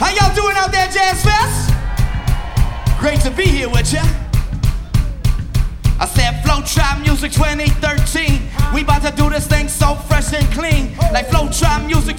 How y'all doing out there, Jazz Fest? Great to be here with ya. I said Flow Tribe Music 2013. We about to do this thing so fresh and clean. Like Flow Tribe Music